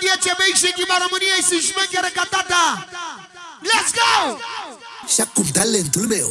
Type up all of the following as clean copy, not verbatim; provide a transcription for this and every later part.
melodie ce bei și echipa României sunt șmecheră ca tata. Let's go! Și acum talentul meu.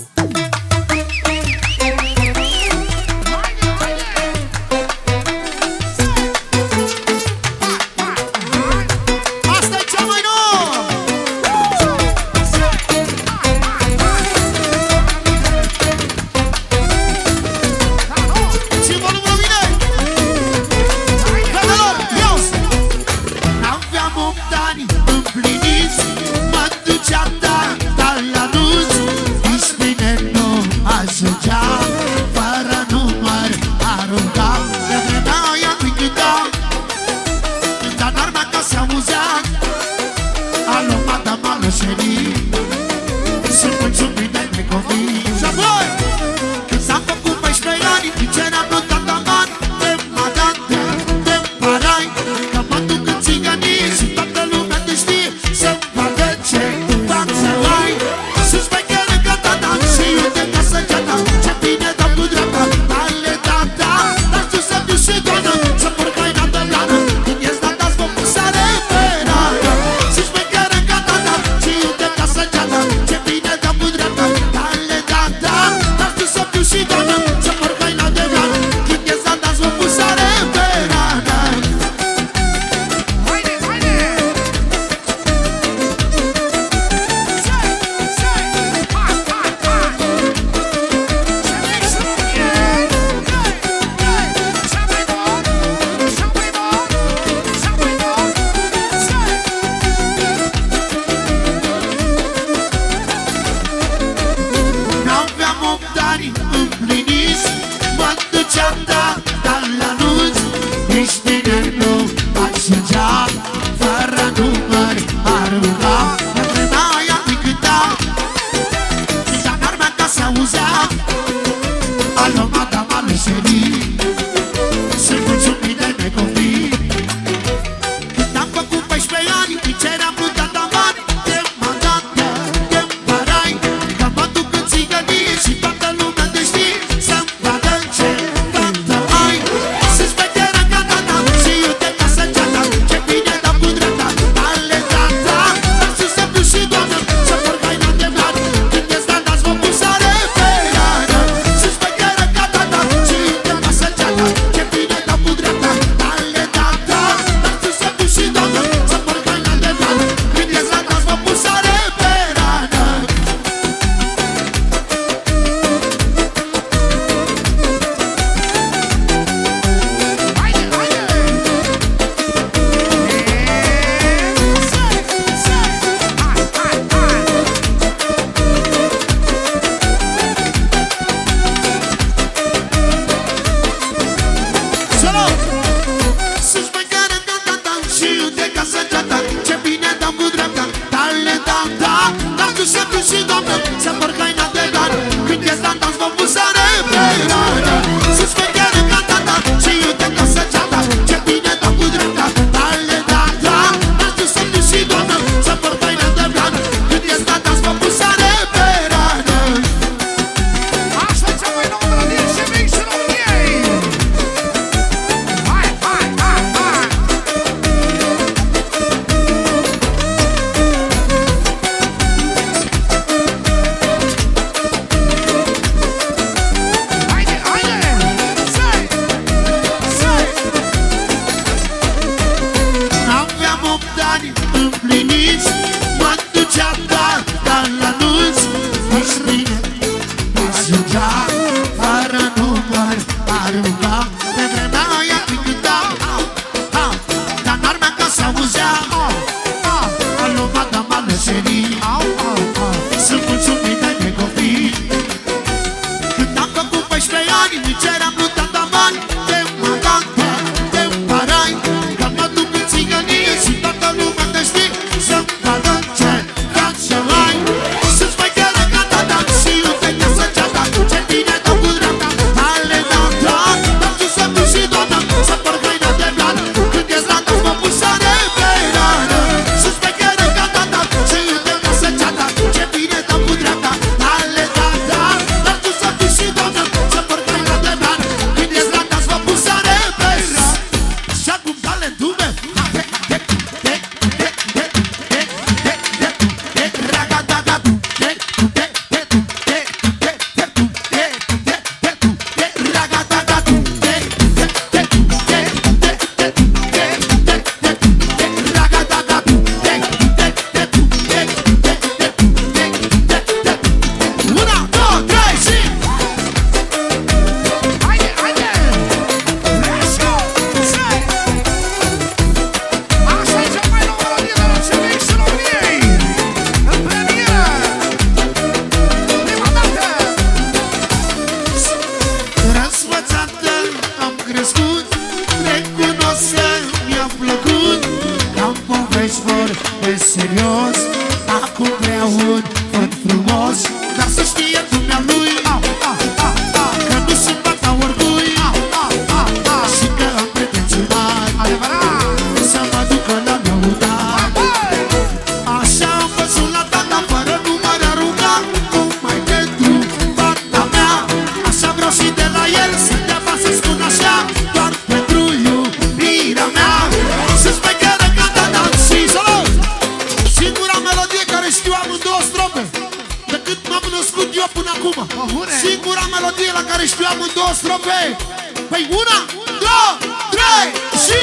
plăcut că-am povești vorbe serios. Acum le-aud, văd frumos, dar să știe dumnealui că nu sunt bata oricui și că am pretenționat să mă ducă la lăudat. Așa am văzut la tata fără număr aruncat, tocmai pentru fata mea. Așa vreau și de la el să dea să spun așa, doar pentru iubirea mea. Să-ți mai chiară ca tata și salut! Singura melodie care știu amândouă strofe de cât m-am născut eu până acum. Singura melodie la care știu amândouă strofe. Păi una, două, trei și...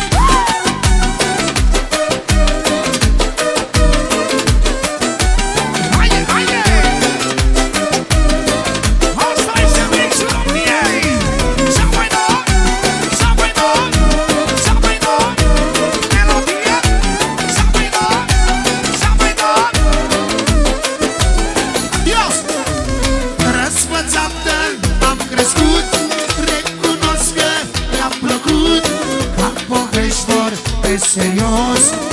Am crescut, recunosc că mi-a plăcut, ca povești vorbe serios.